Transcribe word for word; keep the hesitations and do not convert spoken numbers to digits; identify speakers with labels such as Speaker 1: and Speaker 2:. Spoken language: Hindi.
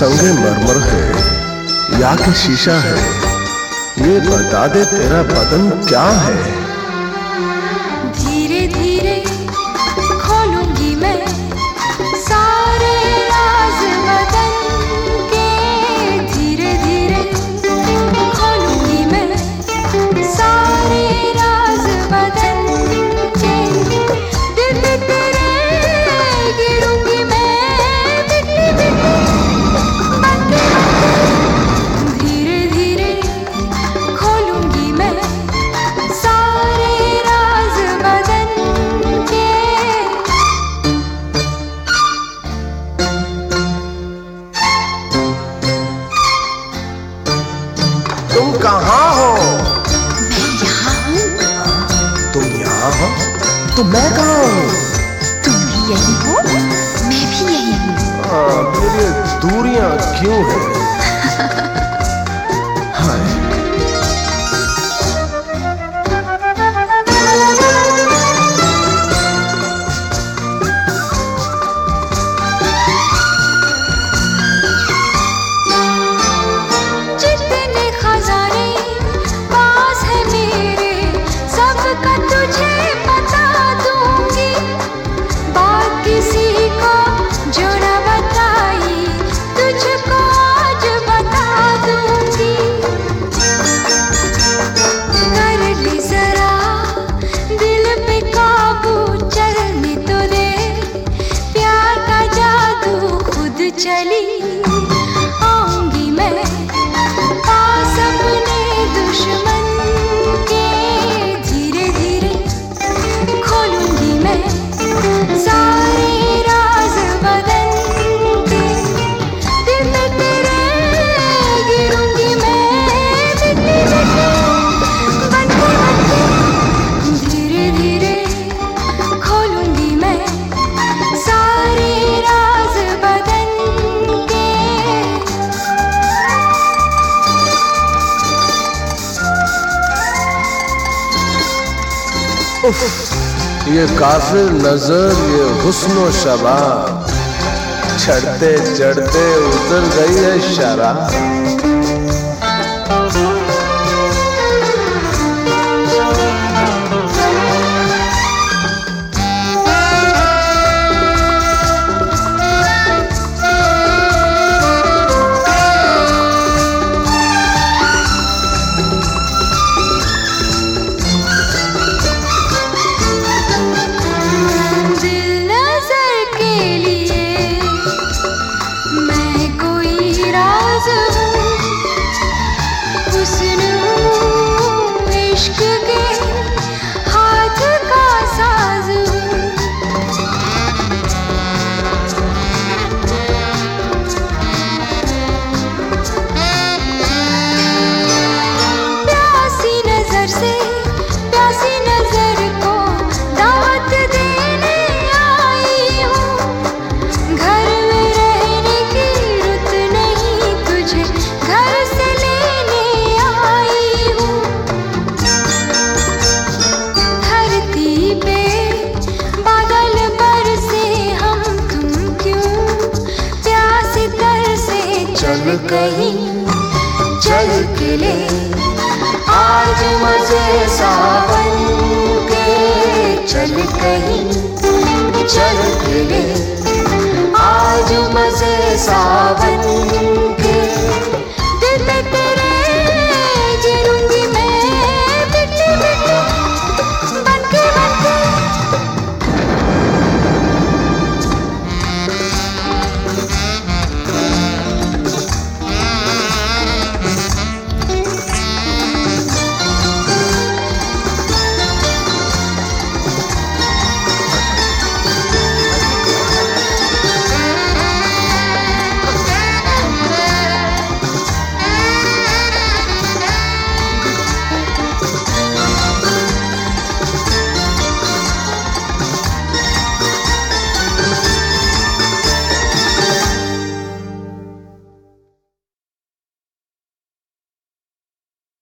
Speaker 1: संगे मरमर है या कि शीशा है, ये बता दे तेरा बदन क्या है।
Speaker 2: धीरे धीरे खोलूंगी मैं सारे राज बदन के, धीरे धीरे खोलूंगी मैं सारे राज बदन के। दिल पे तेरे गिरूंगी मैं बिटली बिटली बनके, धीरे धीरे खोलूंगी मैं सारे राज बदन के।
Speaker 1: तुम कहाँ हो?
Speaker 2: मैं यहाँ हूँ।
Speaker 1: तुम यहाँ हो तो मैं कहाँ हूँ?
Speaker 2: तुम भी यही हो, मैं भी यही हूँ।
Speaker 1: हाँ, फिर ये दूरियां क्यों है? हाय
Speaker 2: जितने खजाने पास है मेरे, सबका तुझे बता दूंगी। बात किसी को जो न बताई, तुझको आज बता दूंगी। कर ले जरा दिल पे काबू, चलने तो दे प्यार का जादू, खुद चली आऊंगी मैं पास अपने दुश्मन के। धीरे धीरे खोलूंगी मैं सारे राज बदन के। दिल पे तेरे गिरूंगी मैं बिटली बिटली बनके बनके, धीरे धीरे खोलूंगी मैं सारे राज बदन के।
Speaker 1: उफ, ये काफिर नजर, ये हुस्नो शबाब, चढ़ते चढ़ते उतर गई है शराब।
Speaker 2: दिल नजर के लिए मैं कोई राज हूँ, हुस्न हूँ, इश्क के हाथ का साज हूँ। प्यासी नजर से प्यासी नजर को दावत देने आई हूँ। घर में रहने की रुत नहीं, तुझे घर से लेने आई हूँ। धरती पे बादल बरसे, हम तुम क्यों प्यासे तरसे, चल कहीं चल के ले आज मजे सावन के। चल कहीं चल के ले आज मजे सावन